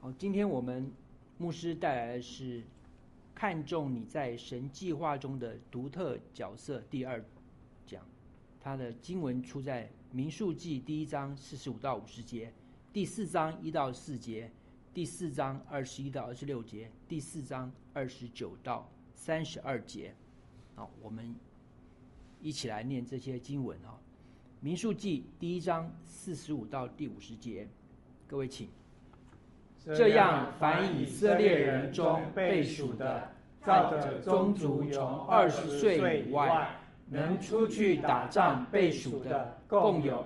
好，今天我们牧师带来的是看重你在神计划中的独特角色第2讲，它的经文出在民数记第1章45到50节，第4章1到4节，第4章21到26节，第4章29到32节。好，我们一起来念这些经文啊。民数记第1章45到第50节，各位请。这样，凡以色列人中被数的，照着宗族从20岁以外，能出去打仗被数的，共有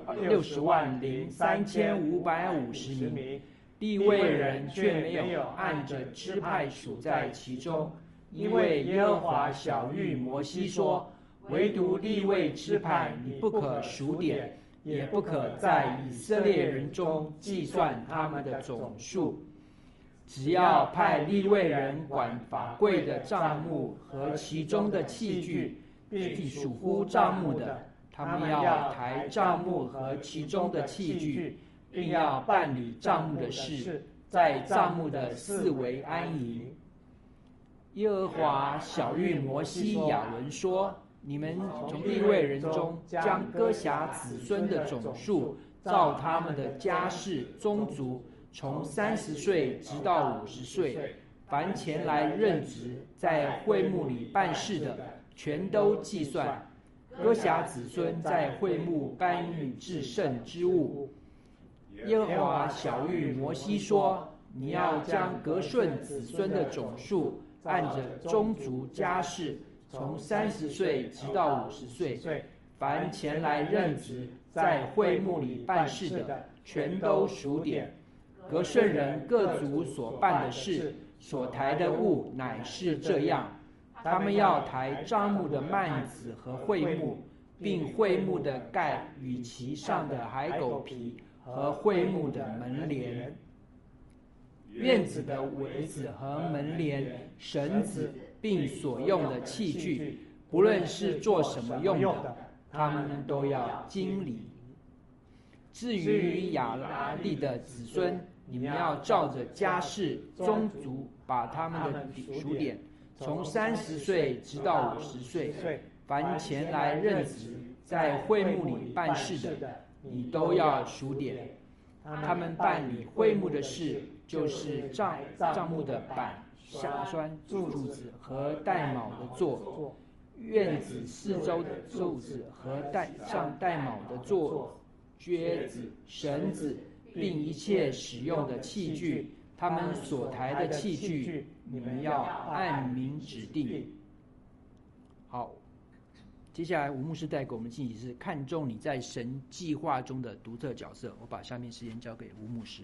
60万03550名。利未人却没有按着支派数在其中，因为耶和华晓谕摩西说：唯独利未支派你不可数点，也不可在以色列人中计算他们的总数。只要派利未人管法柜的帐幕和其中的器具，并属乎帐幕的，他们要抬帐幕和其中的器具，并要办理帐幕的事，在帐幕的四围安营。耶和华晓谕摩西亚伦说：你们从利未人中将哥辖子孙的总数，照他们的家室宗族，从30岁直到50岁，凡前来任职在会幕里办事的，全都计算。哥辖子孙在会幕搬运至圣之物。耶和华晓谕摩西说：你要将革顺子孙的总数，按着宗族家室，从30岁直到50岁，凡前来任职在会幕里办事的，全都数点。革顺人各族所办的事，所抬的物乃是这样：他们要抬帐幕的幔子和会幕，并会幕的盖与其上的海狗皮和会幕的门帘、院子的围子和门帘、绳子，并所用的器具，不论是做什么用的，他们都要经理。至于亚拉利的子孙，你们要照着家室宗族把他们的数点，从30岁直到50岁，凡前来任职在会幕里办事的，你都要数点。他们办理会幕的事，就是帐幕的板、下栓柱子和带卯的座，院子四周的柱子和上带卯的座、橛子、绳子，并一切使用的器具，他们所抬的器具，你们要按名指定。好，接下来吴牧师带给我们信息是看重你在神计划中的独特角色。我把下面时间交给吴牧师。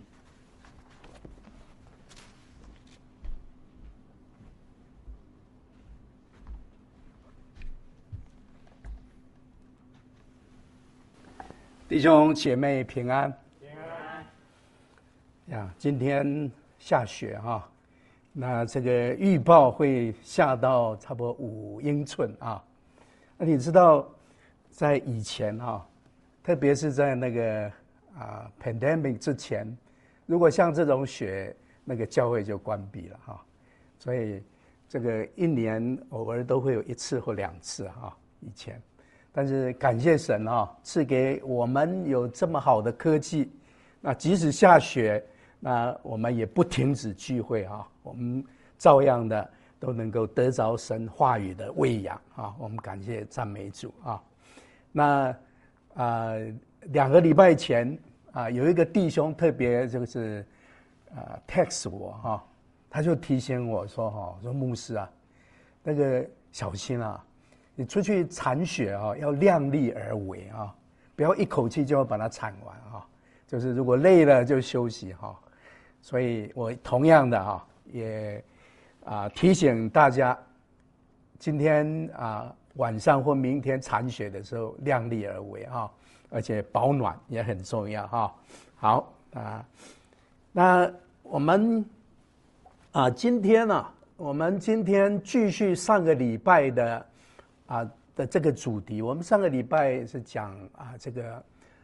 弟兄姐妹平安。呀，今天下雪哈，那这个预报会下到差不多5英寸啊。那你知道，在以前哈，特别是在那个pandemic 之前，如果像这种雪，那个教会就关闭了哈。所以这个1年偶尔都会有1次或2次哈，以前。但是感谢神啊，赐给我们有这么好的科技，那即使下雪，那我们也不停止聚会啊，我们照样的都能够得着神话语的喂养啊，我们感谢赞美主啊。那2个礼拜前有一个弟兄特别就是text 我哈，他就提醒我说说牧师啊，那个小心啊。你出去铲雪要量力而为啊，不要一口气就要把它铲完啊。就是如果累了就休息哈。所以我同样的也提醒大家，今天晚上或明天铲雪的时候量力而为哈，而且保暖也很重要哈。好那我们我们今天继续上个礼拜的这个主题。我们上个礼拜是讲这个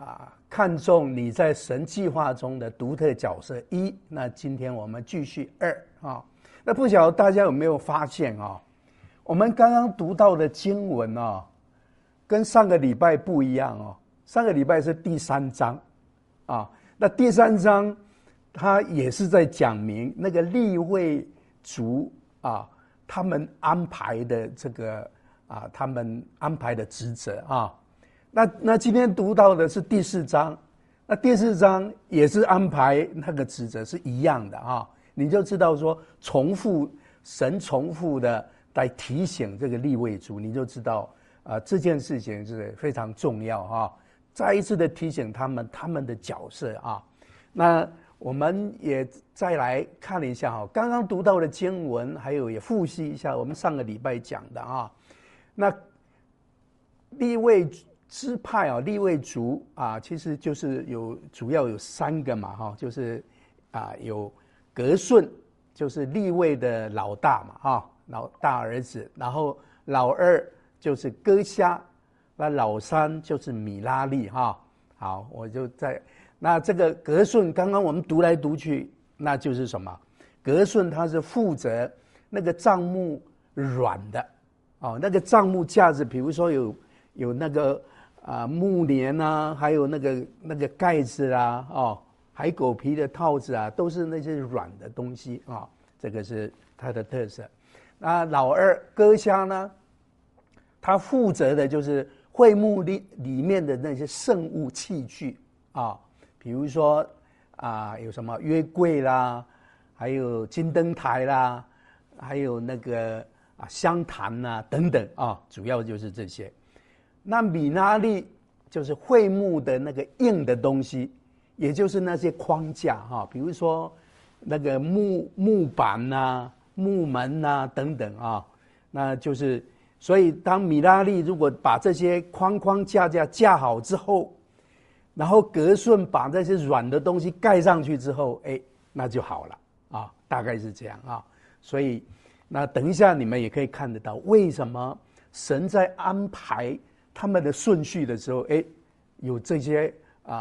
看重你在神计划中的独特角色一。那今天我们继续二啊。那不晓得大家有没有发现啊？我们刚刚读到的经文啊，跟上个礼拜不一样哦。上个礼拜是第3章啊，那第3章它也是在讲明那个利未族啊，他们安排的这个他们安排的职责啊。那今天读到的是第4章，那第4章也是安排那个职责是一样的啊。你就知道说神重复的来提醒这个利未族，你就知道这件事情是非常重要啊。再一次的提醒他们的角色啊。那我们也再来看一下刚刚读到的经文，还有也复习一下我们上个礼拜讲的啊。那利未支派利未族其实就是主要有3个嘛就是有革顺，就是利未的老大嘛老大儿子，然后老二就是哥瞎，那老3就是米拉利好，我就那这个革顺刚刚我们读来读去，那就是什么？革顺他是负责那个帐幕软的那个帐幕架子，比如说有那个木帘还有那个盖子海狗皮的套子都是那些软的东西这个是它的特色。那老二哥瞎呢，他负责的就是会幕里面的那些圣物器具比如说有什么约柜啦，还有金灯台啦，还有那个香坛等等主要就是这些。那米拉利就是会幕的那个硬的东西，也就是那些框架比如说那个木板木门等等那就是所以当米拉利如果把这些框架好之后，然后革顺把这些软的东西盖上去之后，那就好了大概是这样所以那等一下你们也可以看得到，为什么神在安排他们的顺序的时候，有这些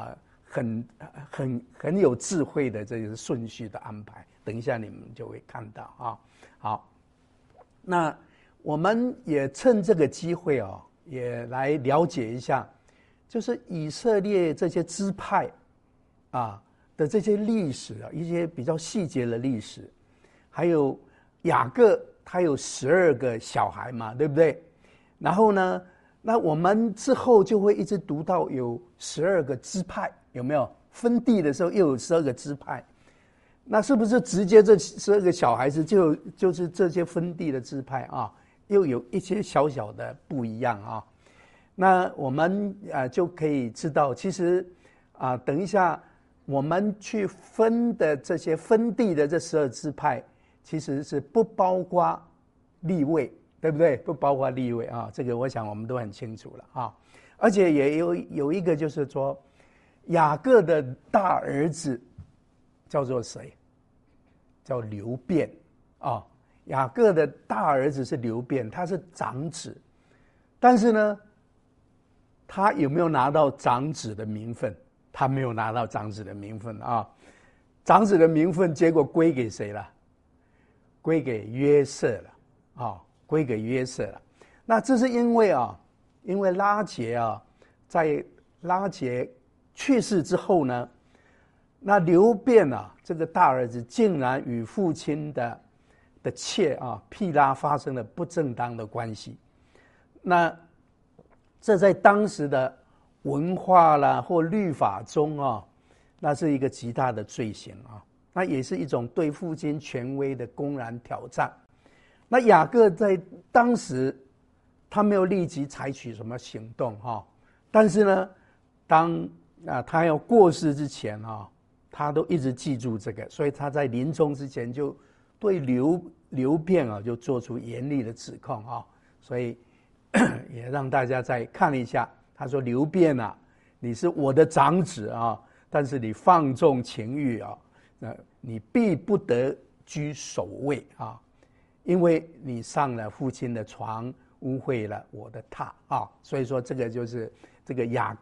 很有智慧的这些顺序的安排，等一下你们就会看到好，那我们也趁这个机会也来了解一下，就是以色列这些支派的这些历史一些比较细节的历史，还有雅各他有12个小孩嘛，对不对？然后呢，那我们之后就会一直读到有12个支派，有没有？分地的时候又有12个支派，那是不是直接这12个小孩子就是这些分地的支派又有一些小小的不一样那我们就可以知道，其实等一下我们去分的这些分地的这12支派，其实是不包括利未，对不对？不包括利未这个我想我们都很清楚了而且也有一个就是说，雅各的大儿子叫做谁？叫流便雅各的大儿子是流便，他是长子，但是呢，他有没有拿到长子的名分？他没有拿到长子的名分长子的名分结果归给谁了？归给约瑟了归给约瑟了。那这是因为因为拉结在拉结去世之后呢，那流便这个大儿子竟然与父亲的妾毗拉发生了不正当的关系。那这在当时的文化啦或律法中那是一个极大的罪行那也是一种对父亲权威的公然挑战。那雅各在当时他没有立即采取什么行动但是呢，当他要过世之前他都一直记住这个，所以他在临终之前就对流便就做出严厉的指控所以也让大家再看一下。他说：“流便你是我的长子但是你放纵情欲你必不得居首位因为你上了父亲的床，污秽了我的榻所以说这个就是这个雅各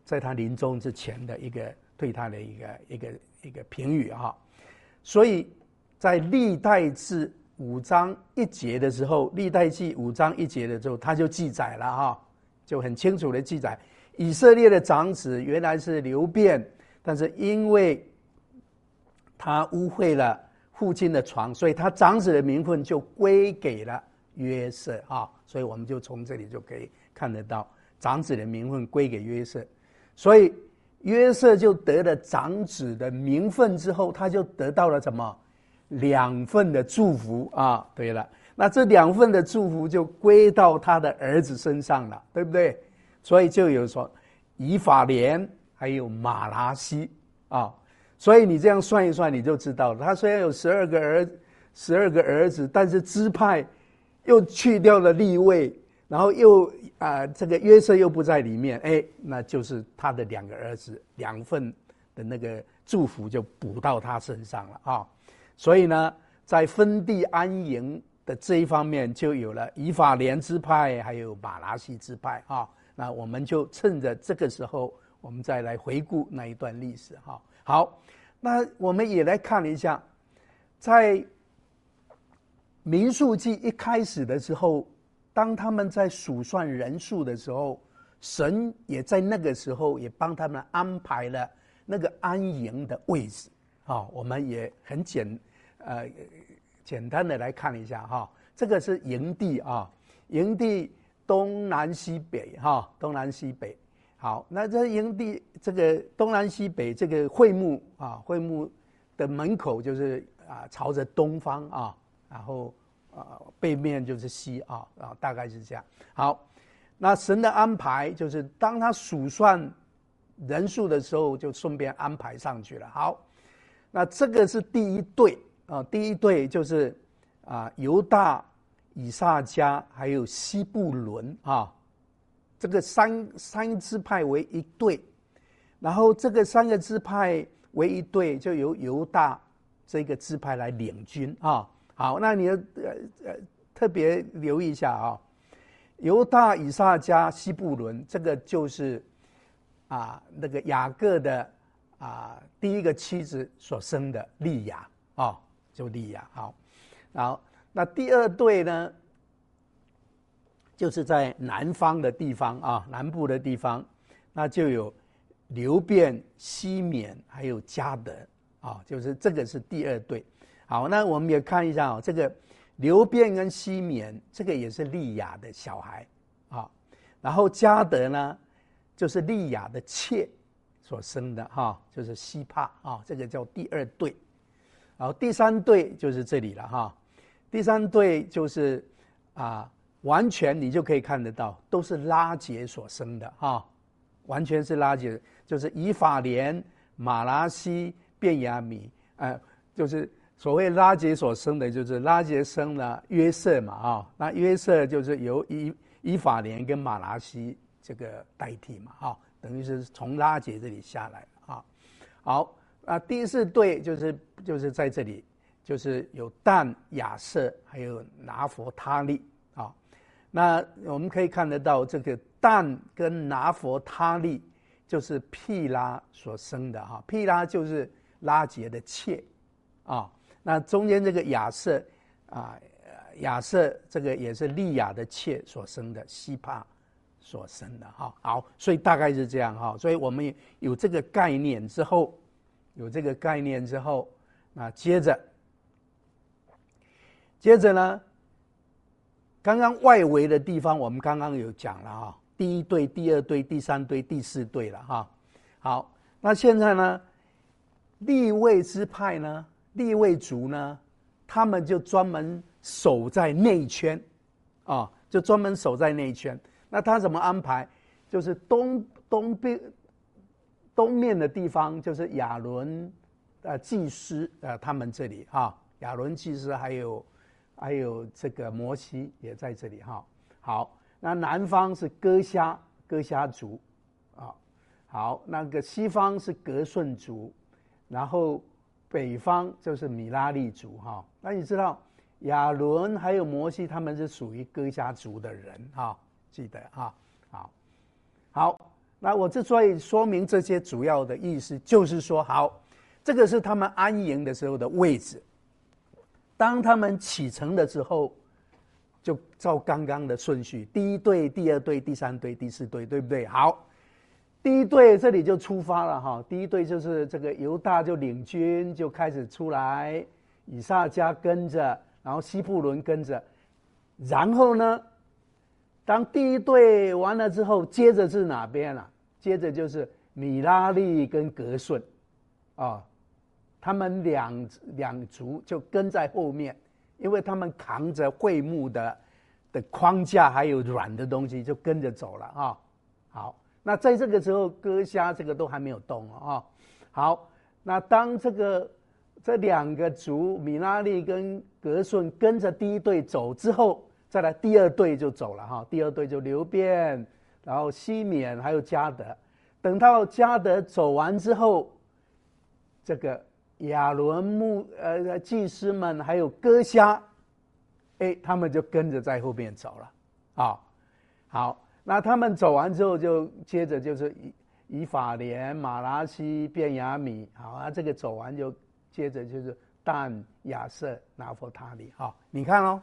在他临终之前的一个对他的一个评语啊。所以在历代志5章1节的时候，历代记5章1节的时候，他就记载了哈，就很清楚的记载，以色列的长子原来是流便，但是因为他污秽了父亲的床，所以他长子的名分就归给了约瑟啊。所以我们就从这里就可以看得到，长子的名分归给约瑟，所以约瑟就得了长子的名分之后，他就得到了什么？2份的祝福啊。对了，那这2份的祝福就归到他的儿子身上了，对不对？所以就有说以法莲还有马拿西啊。所以你这样算一算，你就知道了，他虽然有12个儿子，但是支派又去掉了利未，然后又这个约瑟又不在里面，那就是他的2个儿子2份的那个祝福就补到他身上了啊。所以呢，在分地安营的这一方面，就有了以法莲支派还有马拿西支派啊。那我们就趁着这个时候，我们再来回顾那一段历史哈。好，那我们也来看一下，在民数记一开始的时候，当他们在数算人数的时候，神也在那个时候也帮他们安排了那个安营的位置啊。我们也很简单的来看一下哈。这个是营地啊，营地东南西北哈，东南西北。好，那这营地这个东南西北这个会幕啊，会幕的门口就是朝着东方啊，然后背面就是西啊，大概是这样。好，那神的安排就是当他数算人数的时候，就顺便安排上去了。好，那这个是第一队啊，第一队就是犹大、以萨迦还有西布伦啊。这个三支派为一队，然后这个3个支派为一队，就由犹大这个支派来领军啊。好，那你要特别留意一下啊，犹大、以萨迦、西布伦，这个就是那个雅各的第一个妻子所生的利亚啊，就利亚。好，然后那第2队呢？就是在南方的地方啊，南部的地方，那就有流便、西缅还有迦得啊，就是这个是第2队。好，那我们也看一下这个流便跟西缅，这个也是利亚的小孩啊。然后迦得呢，就是利亚的妾所生的哈，就是西帕啊，这个叫第2队。然后第3队就是这里了哈，第3队就是完全你就可以看得到，都是拉结所生的哈，完全是拉结，就是以法莲、马拿西、便雅悯，就是所谓拉结所生的，就是拉结生了约瑟嘛啊，那约瑟就是由以法莲跟马拿西这个代替嘛啊，等于是从拉结这里下来啊。好，第4队就是在这里，就是有但、亚瑟还有拿弗他利啊。那我们可以看得到，这个但跟拿弗他利就是毗拉所生的哈，毗拉就是拉结的妾啊。那中间这个亚瑟亚瑟这个也是利亚的妾所生的，西帕所生的哈。好，所以大概是这样哈。所以我们有这个概念之后，那接着呢？刚刚外围的地方，我们刚刚有讲了哈，第1队、第2队、第3队、第4队了哈。好，那现在呢，利未支派呢，利未族呢，他们就专门守在内圈啊，就专门守在内圈。那他怎么安排？就是东面的地方，就是亚伦祭司他们这里啊，亚伦祭司还有这个摩西也在这里哈。好，那南方是哥夏族啊。好，那个西方是革顺族，然后北方就是米拉利族哈。那你知道亚伦还有摩西他们是属于哥夏族的人哈，记得哈。好， 那我之所以说明这些主要的意思，就是说，好，这个是他们安营的时候的位置。当他们启程的时候，就照刚刚的顺序，第一队、第二队、第三队、第四队，对不对？好，第一队这里就出发了哈。第一队就是这个犹大就领军就开始出来，以萨迦跟着，然后西布伦跟着，然后呢，当第一队完了之后，接着是哪边啊？接着就是米拉利跟革顺，啊，他们两族就跟在后面。因为他们扛着会幕的框架还有软的东西，就跟着走了啊。好，那在这个时候，哥虾这个都还没有动啊。好，那当这两个族米拉利跟革顺跟着第一队走之后，再来第二队就走了哈。第二队就流便，然后西缅还有迦得。等到迦得走完之后，这个亚伦祭司们还有哥虾，他们就跟着在后面走了啊。好，那他们走完之后，就接着就是以法莲、马拉西、便雅悯，好啊，这个走完就接着就是但、亚瑟、拿弗他利。好，你看哦，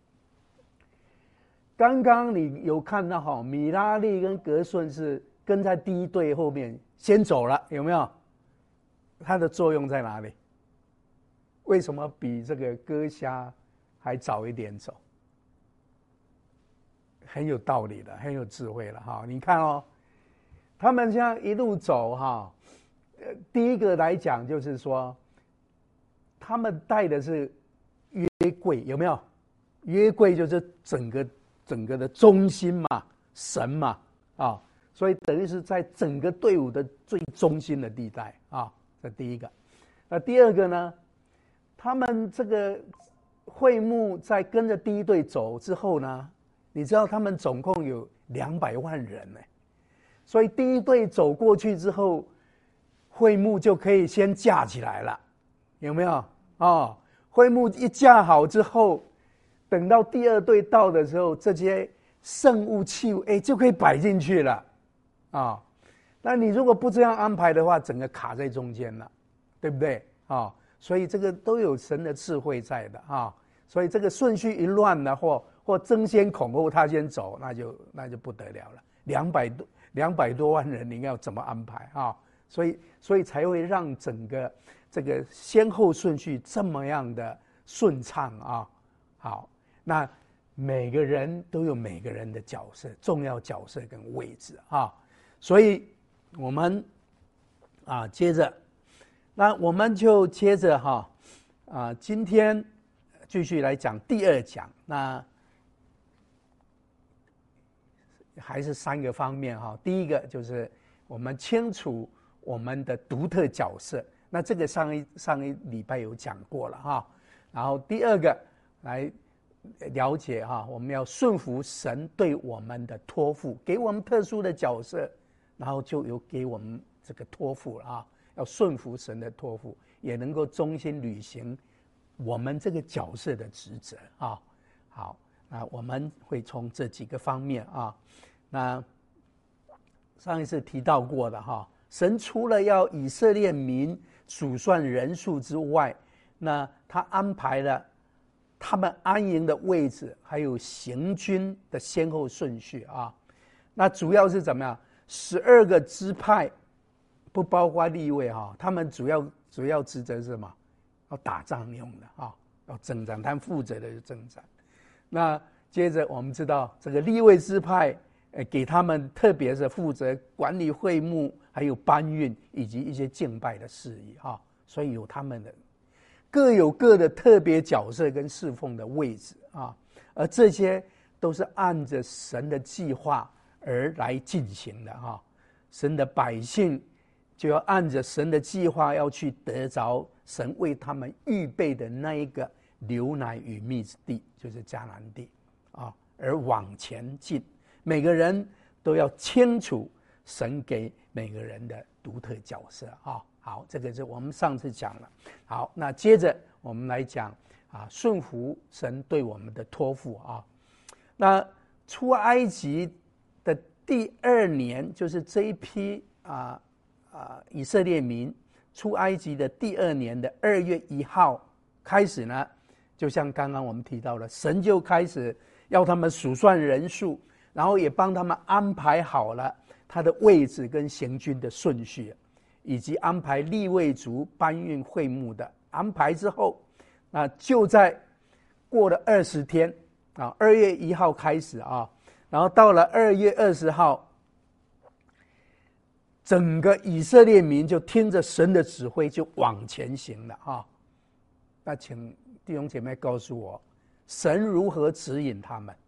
刚刚你有看到哈，米拉利跟革顺是跟在第一队后面先走了，有没有？它的作用在哪里？为什么比这个哥虾还早一点走？很有道理的，很有智慧了哈。你看哦，他们这样一路走哈，第一个来讲就是说，他们带的是约柜，有没有？约柜就是整个的中心嘛，神嘛啊，所以等于是在整个队伍的最中心的地带啊。这第一个。那第二个呢？他们这个会幕在跟着第一队走之后呢，你知道他们总共有200万人呢，所以第一队走过去之后，会幕就可以先架起来了，有没有？哦，会幕一架好之后，等到第二队到的时候，这些圣物器物就可以摆进去了啊。那你如果不这样安排的话，整个卡在中间了，对不对啊？所以这个都有神的智慧在的啊。所以这个顺序一乱了，或争先恐后，他先走，那就不得了了。200多万人，你要怎么安排啊？所以才会让整个这个先后顺序这么样的顺畅啊。好，那每个人都有每个人的角色，重要角色跟位置啊。所以我们接着，那我们就接着今天继续来讲第2讲。那还是3个方面哈。第一个就是我们清楚我们的独特角色，那这个上一礼拜有讲过了哈。然后第2个来了解我们要顺服神对我们的托付，给我们特殊的角色，然后就有给我们这个托付了要顺服神的托付，也能够忠心履行我们这个角色的职责好，那我们会从这几个方面那上一次提到过的神除了要以色列民数算人数之外，那他安排了他们安营的位置，还有行军的先后顺序那主要是怎么样？12个支派，不包括利未他们主要职责是什么？要打仗用的要征战，他们负责的是征战。那接着我们知道这个利未支派给他们特别是负责管理会幕，还有搬运以及一些敬拜的事宜所以有他们的各有各的特别角色跟侍奉的位置而这些都是按着神的计划而来进行的神的百姓就要按着神的计划要去得着神为他们预备的那一个流奶与蜜之地，就是迦南地而往前进。每个人都要清楚神给每个人的独特角色好，这个是我们上次讲了。好，那接着我们来讲顺服神对我们的托付那出埃及的第2年，就是这一批以色列民出埃及的第2年的2月1号开始呢，就像刚刚我们提到了，神就开始要他们数算人数，然后也帮他们安排好了他的位置跟行军的顺序，以及安排利未族搬运会幕的安排之后，那就在过了20天2月1号开始然后到了2月20号，整个以色列民就听着神的指挥就往前行了那请弟兄姐妹告诉我，神如何指引他们？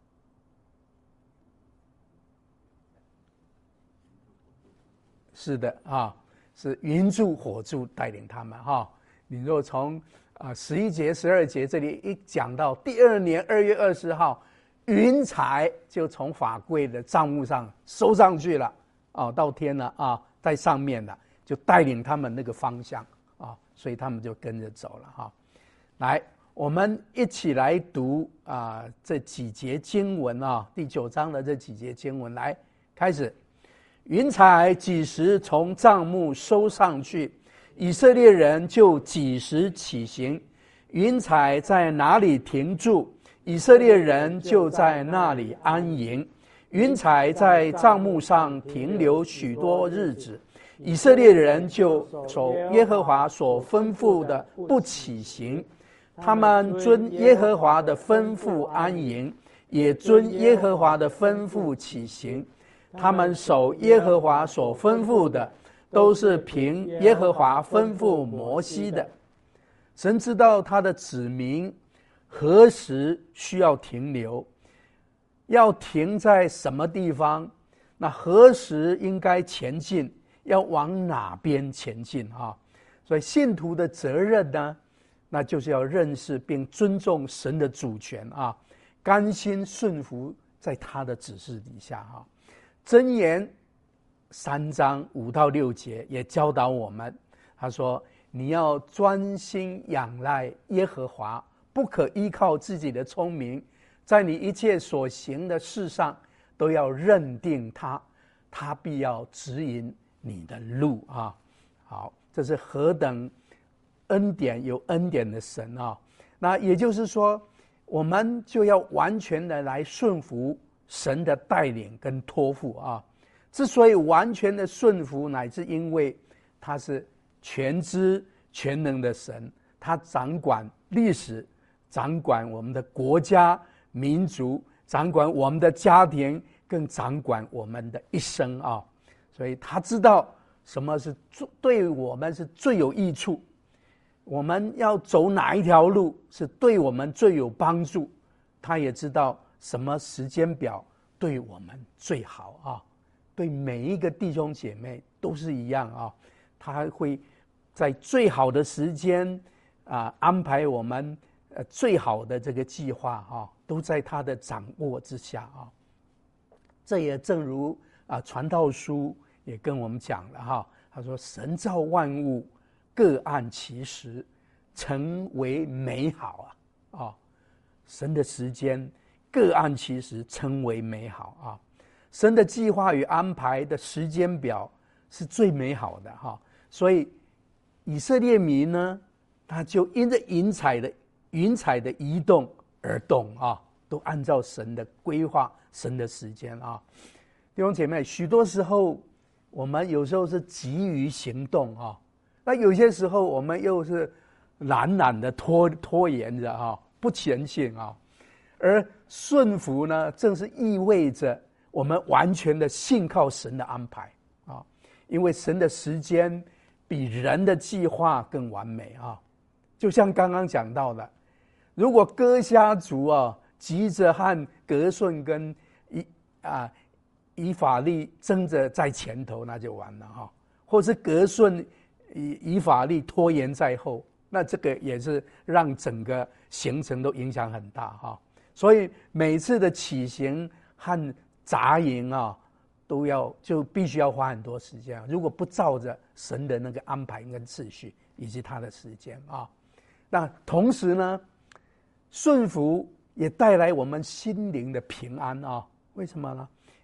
是的是云柱火柱带领他们你若从11节12节这里一讲到第2年2月20号，云彩就从法柜的帐幕上收上去了到天了在上面了，就带领他们那个方向所以他们就跟着走了来，我们一起来读这几节经文第9章的这几节经文，来开始。云彩几时从帐幕收上去，以色列人就几时起行。云彩在哪里停住，以色列人就在那里安营。云彩在帐幕上停留许多日子，以色列人就守耶和华所吩咐的不起行。他们遵耶和华的吩咐安营，也遵耶和华的吩咐起行。他们守耶和华所吩咐的，都是凭耶和华吩咐摩西的。神知道他的子民何时需要停留，要停在什么地方，那何时应该前进，要往哪边前进所以信徒的责任呢，那就是要认识并尊重神的主权甘心顺服在他的指示底下箴言3章5到6节也教导我们，他说你要专心仰赖耶和华，不可依靠自己的聪明，在你一切所行的事上都要认定他，他必要指引你的路好，这是何等恩典，有恩典的神那也就是说，我们就要完全的来顺服神的带领跟托付之所以完全的顺服，乃是因为他是全知全能的神，他掌管历史，掌管我们的国家民族，掌管我们的家庭，更掌管我们的一生所以他知道什么是对我们是最有益处，我们要走哪一条路是对我们最有帮助，他也知道什么时间表对我们最好对每一个弟兄姐妹都是一样他会在最好的时间安排我们最好的这个计划都在他的掌握之下这也正如传道书也跟我们讲了他说神造万物各按其时，成为美好神的时间各按其时，称为美好神的计划与安排的时间表是最美好的所以以色列民呢，他就因着云彩的移动而动都按照神的规划，神的时间弟兄姐妹，许多时候我们有时候是急于行动那有些时候我们又是懒的拖延着不前进而顺服呢，正是意味着我们完全的信靠神的安排因为神的时间比人的计划更完美就像刚刚讲到的，如果哥辖族急着和革顺跟以法利争着在前头，那就完了或是革顺以法利拖延在后，那这个也是让整个行程都影响很大所以每次的起行和扎营就必须要花很多时间如果不照着神的那个安排跟次序以及他的时间那同时呢，顺服也带来我们心灵的平安为什么呢？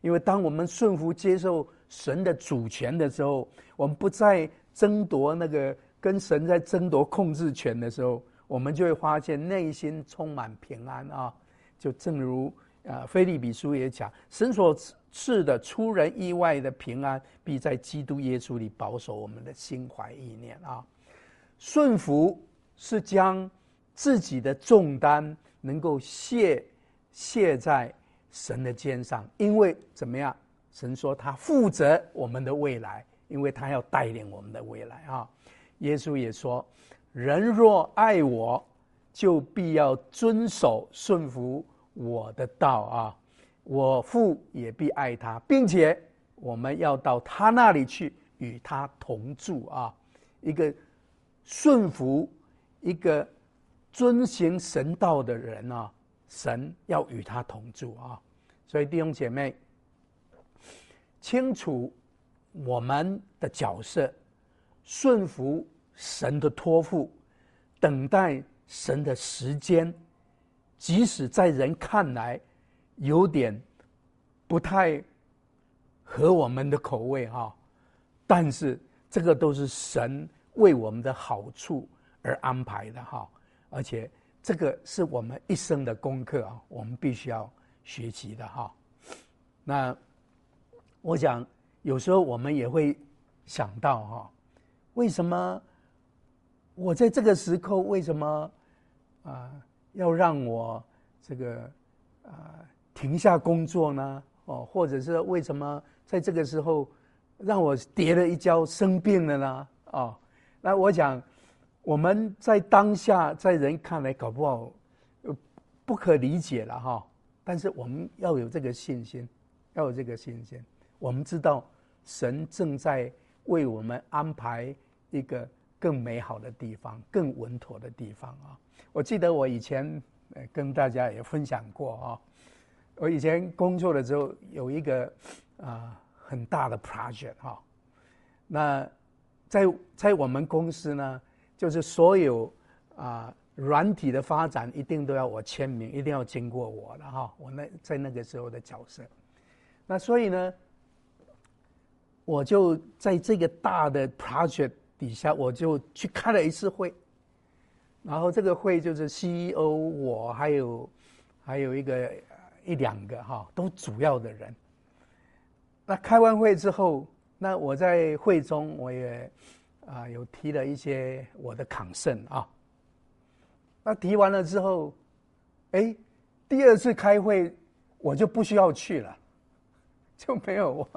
因为当我们顺服接受神的主权的时候，我们不再争夺那个跟神在争夺控制权的时候，我们就会发现内心充满平安啊！就正如腓立比书也讲，神所赐的出人意外的平安，必在基督耶稣里保守我们的心怀意念啊！顺服是将自己的重担能够卸在神的肩上，因为怎么样？神说他负责我们的未来，因为他要带领我们的未来啊！耶稣也说，人若爱我，就必要遵守顺服我的道啊！我父也必爱他，并且我们要到他那里去，与他同住啊！一个顺服，一个遵行神道的人啊，神要与他同住啊！所以弟兄姐妹，清楚我们的角色，顺服神的托付，等待神的时间，即使在人看来有点不太合我们的口味哈，但是这个都是神为我们的好处而安排的哈，而且这个是我们一生的功课啊，我们必须要学习的哈。那我想有时候我们也会想到哈，为什么我在这个时刻，为什么要让我这个停下工作呢？或者是为什么在这个时候让我跌了一跤生病了呢？那我想我们在当下在人看来搞不好不可理解了哈，但是我们要有这个信心，要有这个信心。我们知道神正在为我们安排一个更美好的地方，更稳妥的地方啊！我记得我以前跟大家也分享过啊，我以前工作的时候有一个很大的 project 哈，那在我们公司呢，就是所有软体的发展一定都要我签名，一定要经过我的哈，我在那个时候的角色，那所以呢，我就在这个大的 project 底下，我就去开了一次会，然后这个会就是 CEO 我还有一两个哈，都主要的人。那开完会之后，那我在会中我也有提了一些我的concern啊。那提完了之后，第二次开会我就不需要去了，就没有我。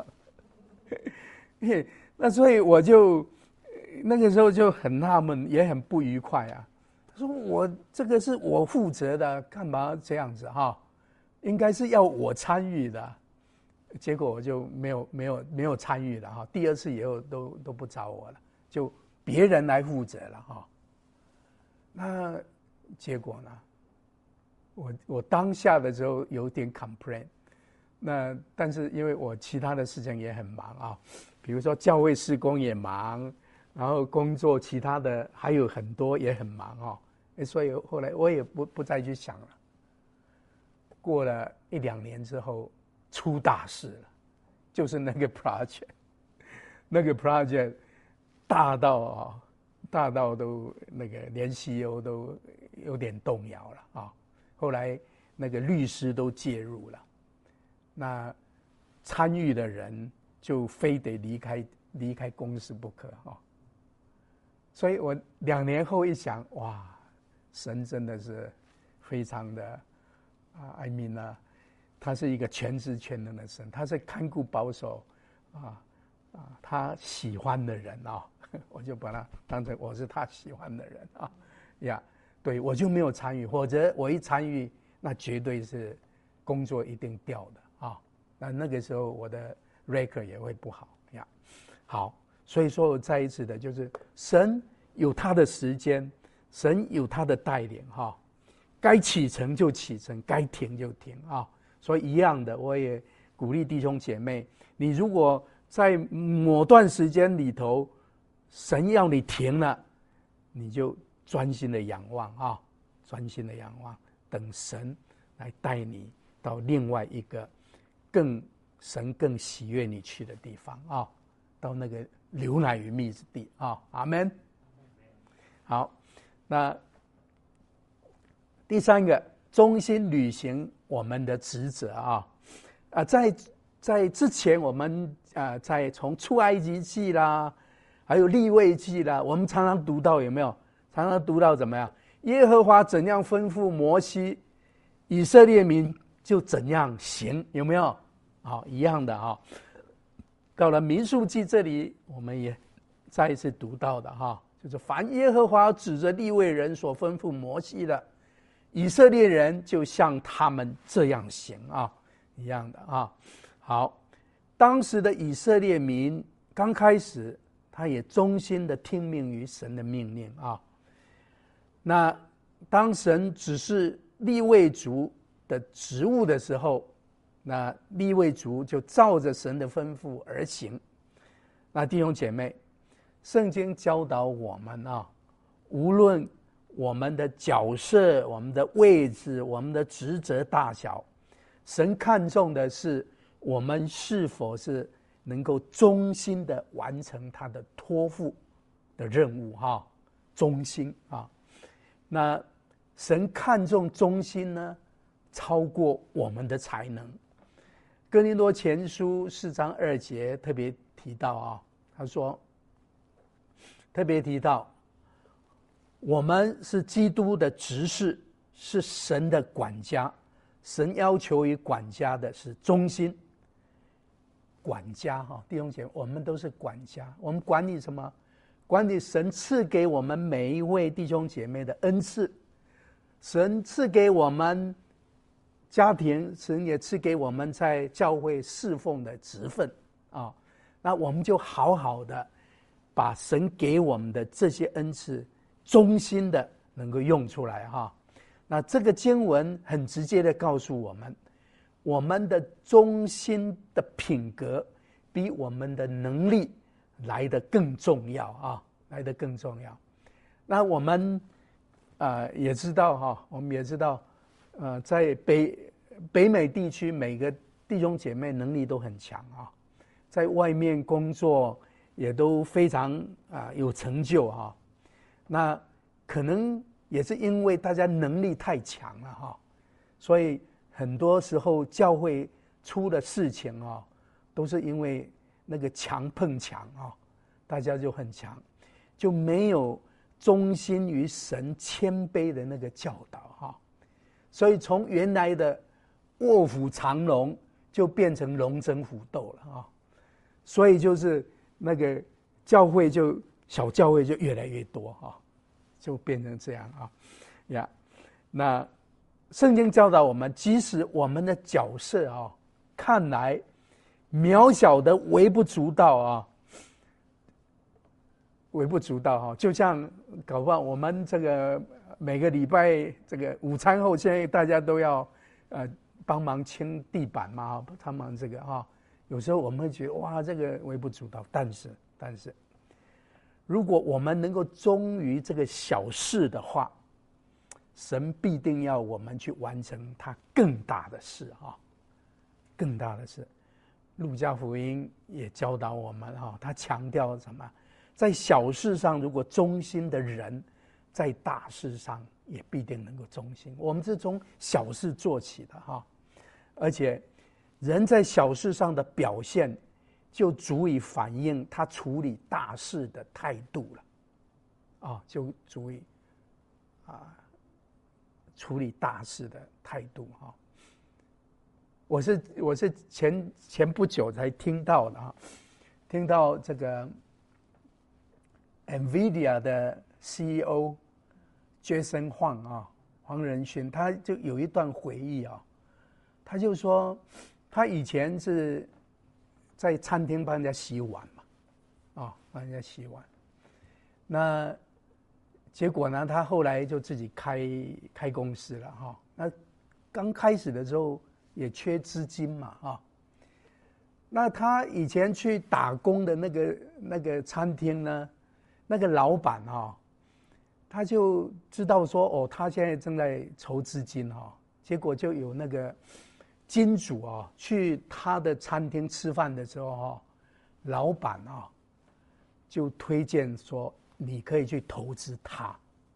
那所以我就那个时候就很纳闷，也很不愉快啊。他说我这个是我负责的，干嘛这样子哈？应该是要我参与的，结果我就没有参与了哈。第二次以后都不找我了，就别人来负责了哈。那结果呢？我当下的时候有点 complain。那但是因为我其他的事情也很忙啊，比如说教会事工也忙，然后工作其他的还有很多也很忙啊，所以后来我也不再去想了。过了1-2年之后，出大事了，就是那个 project， 那个 project 大到都那个连 CEO 都有点动摇了啊。后来那个律师都介入了。那参与的人就非得离开公司不可哈，所以我2年后一想，哇，神真的是非常的I mean 他是一个全知全能的神，他是看顾保守他喜欢的人我就把他当成我是他喜欢的人对，我就没有参与，否则我一参与，那绝对是工作一定掉的。那个时候我的 record 也会不好呀。好，所以说我再一次的就是神有他的时间，神有他的带领该启程就启程，该停就停所以一样的，我也鼓励弟兄姐妹，你如果在某段时间里头，神要你停了，你就专心的仰望专心的仰望，等神来带你到另外一个更神更喜悦你去的地方啊，到那个流奶与蜜之地啊，阿们。好，那第三个，忠心履行我们的职责啊，在之前我们在从出埃及记啦，还有利未记啦，我们常常读到有没有？常常读到怎么样？耶和华怎样吩咐摩西，以色列民就怎样行，有没有？好，一样的哈。到了民数记这里，我们也再一次读到的哈，就是凡耶和华指着利未人所吩咐摩西的，以色列人就像他们这样行啊，一样的啊。好，当时的以色列民刚开始，他也忠心的听命于神的命令啊。那当神指示利未族的职务的时候，那利未族就照着神的吩咐而行。那弟兄姐妹，圣经教导我们啊，无论我们的角色、我们的位置、我们的职责大小，神看重的是我们是否是能够忠心的完成他的托付的任务哈，忠心啊。那神看重忠心呢，超过我们的才能。哥林多前书4章2节特别提到啊，他说，特别提到我们是基督的执事，是神的管家，神要求于管家的是忠心。管家哈，弟兄姐妹，我们都是管家，我们管理什么？管理神赐给我们每一位弟兄姐妹的恩赐，神赐给我们家庭，神也赐给我们在教会侍奉的职分啊。那我们就好好的把神给我们的这些恩赐，忠心的能够用出来哈。那这个经文很直接的告诉我们，我们的忠心的品格比我们的能力来得更重要啊，来得更重要。那我们也知道哈，我们也知道，在北美地区每个弟兄姐妹能力都很强啊，在外面工作也都非常有成就哈。那可能也是因为大家能力太强了哈，所以很多时候教会出的事情啊，都是因为那个强碰强啊，大家就很强，就没有忠心于神谦卑的那个教导哈。所以从原来的卧虎藏龙就变成龙争虎斗了啊。所以就是那个小教会就越来越多啊，就变成这样啊呀。那圣经教导我们，即使我们的角色啊看来渺小的微不足道啊，微不足道哈，就像搞不好我们这个每个礼拜这个午餐后，现在大家都要帮忙清地板嘛，帮忙这个哈。有时候我们会觉得哇，这个微不足道，但是如果我们能够忠于这个小事的话，神必定要我们去完成他更大的事啊，更大的事。路加福音也教导我们哈，他强调什么？在小事上如果忠心的人，在大事上也必定能够忠心。我们是从小事做起的哈，而且人在小事上的表现，就足以反映他处理大事的态度了啊，就足以处理大事的态度哈。我是前不久才听到的哈，听到这个 NVIDIA 的 CEO Jason Huang 黄仁勋，他就有一段回忆啊，他就说他以前是在餐厅帮人家洗碗嘛，帮人家洗碗，那结果呢，他后来就自己开公司了哈。那刚开始的时候也缺资金嘛那他以前去打工的那个餐厅呢，那个老板他就知道说他现在正在筹资金结果就有那个金主啊去他的餐厅吃饭的时候啊，老板啊就推荐说你可以去投资他。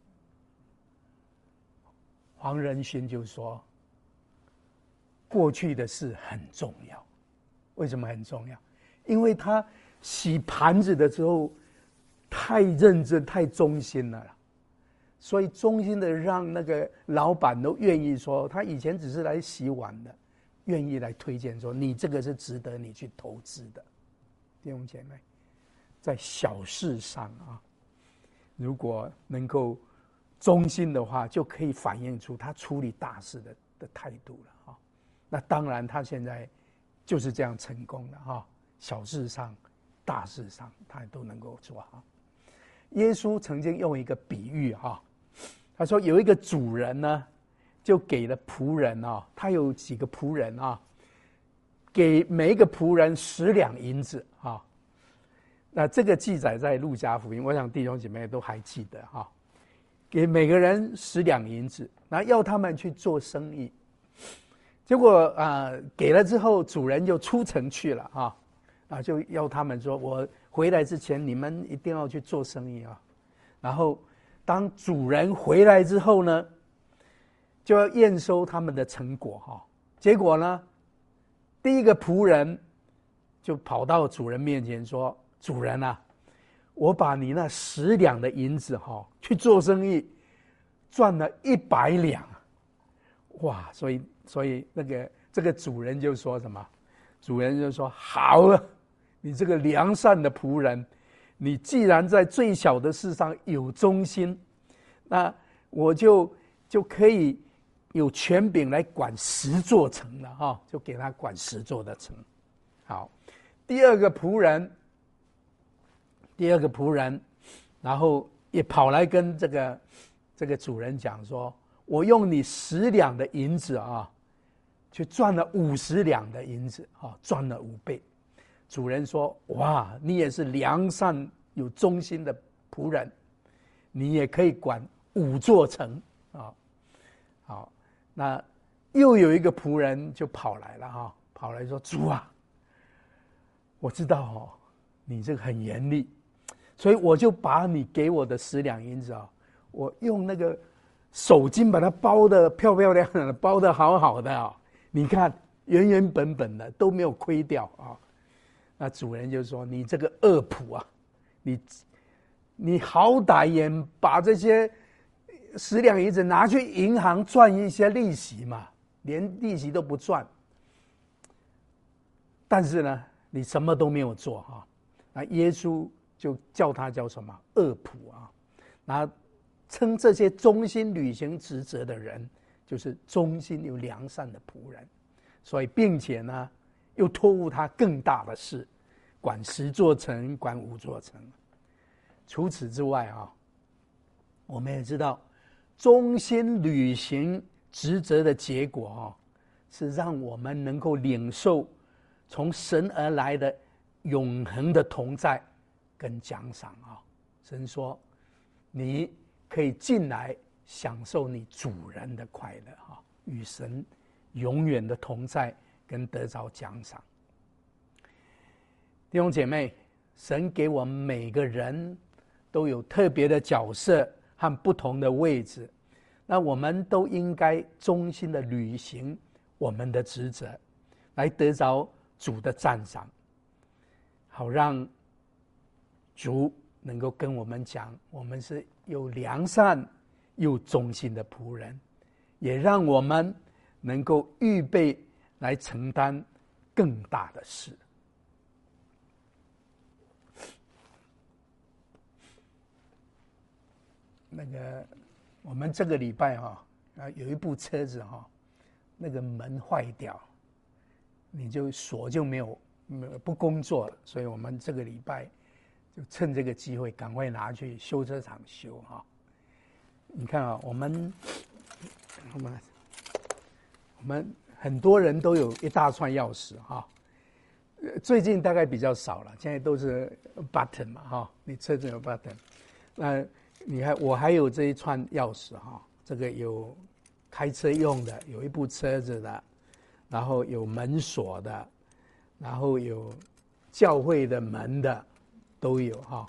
黄仁勋就说，过去的事很重要。为什么很重要？因为他洗盘子的时候太认真太忠心了，所以忠心的让那个老板都愿意说，他以前只是来洗碗的，愿意来推荐说你这个是值得你去投资的。弟兄姐妹，在小事上啊，如果能够忠心的话，就可以反映出他处理大事的态度了啊。那当然他现在就是这样成功了哈，小事上大事上他都能够做好。耶稣曾经用一个比喻哈，他说有一个主人呢，就给了仆人啊，他有几个仆人啊，给每一个仆人10两银子啊。那这个记载在路加福音，我想弟兄姐妹都还记得哈。给每个人10两银子，然后要他们去做生意。结果给了之后，主人就出城去了就要他们说，我回来之前你们一定要去做生意啊。然后当主人回来之后呢，就要验收他们的成果结果呢，第一个仆人就跑到主人面前说，主人啊，我把你那10两的银子去做生意，赚了100两。哇，所以这个主人就说什么？主人就说，好了，你这个良善的仆人，你既然在最小的事上有忠心，那我就可以有权柄来管10座城了就给他管10座的城。好，第二个仆人，然后也跑来跟这个主人讲说，我用你10两的银子去赚了50两的银子赚了5倍。主人说，哇，你也是良善有忠心的仆人，你也可以管5座城好，那又有一个仆人就跑来了跑来说，主啊，我知道你这个很严厉，所以我就把你给我的10两银子我用那个手巾把它包得漂漂亮亮的，包得好好的你看原原本本的都没有亏掉那主人就说，你这个恶仆啊，你好歹也把这些10两银子拿去银行赚一些利息嘛，连利息都不赚。但是呢，你什么都没有做那耶稣就叫他叫什么恶仆然后称这些忠心履行职责的人就是忠心有良善的仆人。所以并且呢又托付他更大的事，管10座城，管5座城。除此之外我们也知道忠心履行职责的结果是让我们能够领受从神而来的永恒的同在跟奖赏神说，你可以进来享受你主人的快乐与神永远的同在跟得着奖赏。弟兄姐妹，神给我们每个人都有特别的角色和不同的位置，那我们都应该忠心的履行我们的职责，来得着主的赞赏，好让主能够跟我们讲，我们是有良善又忠心的仆人，也让我们能够预备来承担更大的事。那个我们这个礼拜有一部车子那个门坏掉，你就锁就没有不工作了，所以我们这个礼拜就趁这个机会赶快拿去修车厂修你看我们很多人都有一大串钥匙最近大概比较少了，现在都是 button 嘛你车子有 button。那你看我还有这一串钥匙这个有开车用的，有一部车子的， 然后有门锁的，然后有教会的门的，都有哈。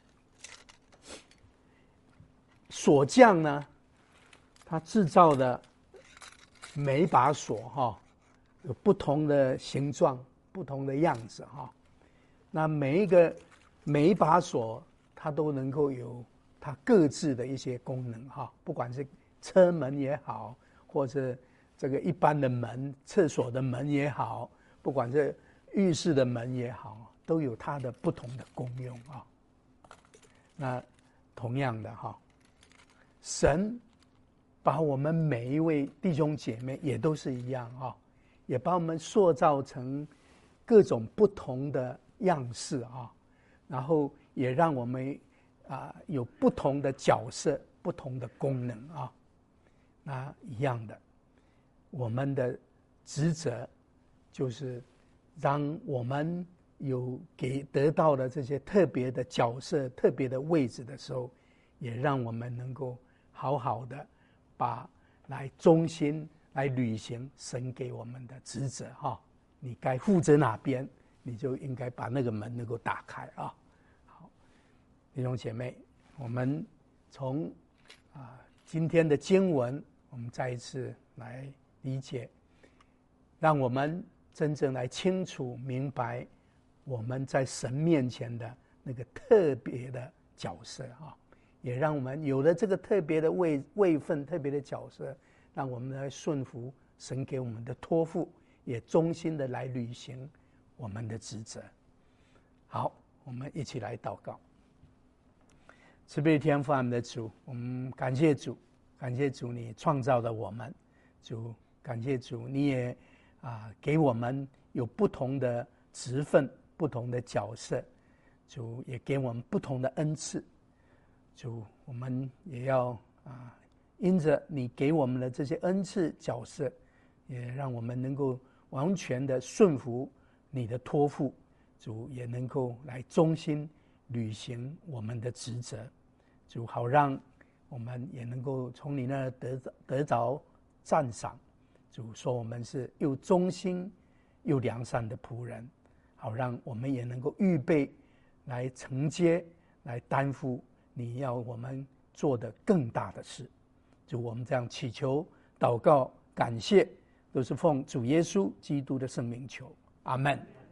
锁匠呢，他制造的每一把锁哈，有不同的形状、不同的样子哈。那每一把锁，它都能够有它各自的一些功能哈，不管是车门也好，或者这个一般的门、厕所的门也好，不管是浴室的门也好，都有它的不同的功用啊。那同样的哈，神把我们每一位弟兄姐妹也都是一样啊，也把我们塑造成各种不同的样式啊，然后也让我们有不同的角色、不同的功能啊。那一样的，我们的职责就是让我们有得到的这些特别的角色、特别的位置的时候，也让我们能够好好的来忠心来履行神给我们的职责哈。你该负责哪边，你就应该把那个门能够打开啊。好，弟兄姐妹，我们从今天的经文，我们再一次来理解，让我们真正来清楚明白我们在神面前的那个特别的角色啊，也让我们有了这个特别的位分、特别的角色，让我们来顺服神给我们的托付，也忠心的来履行我们的职责。好，我们一起来祷告。慈悲天父，我们的主，我们感谢主，感谢主你创造了我们，主感谢主你也给我们有不同的职分、不同的角色，主也给我们不同的恩赐。主，我们也要因着你给我们的这些恩赐角色，也让我们能够完全的顺服你的托付，主也能够来忠心履行我们的职责，主好让我们也能够从你那得着赞赏。主说我们是又忠心又良善的仆人，好让我们也能够预备来承接、来担负你要我们做的更大的事。主，我们这样祈求、祷告、感谢，都是奉主耶稣基督的圣名求，阿们。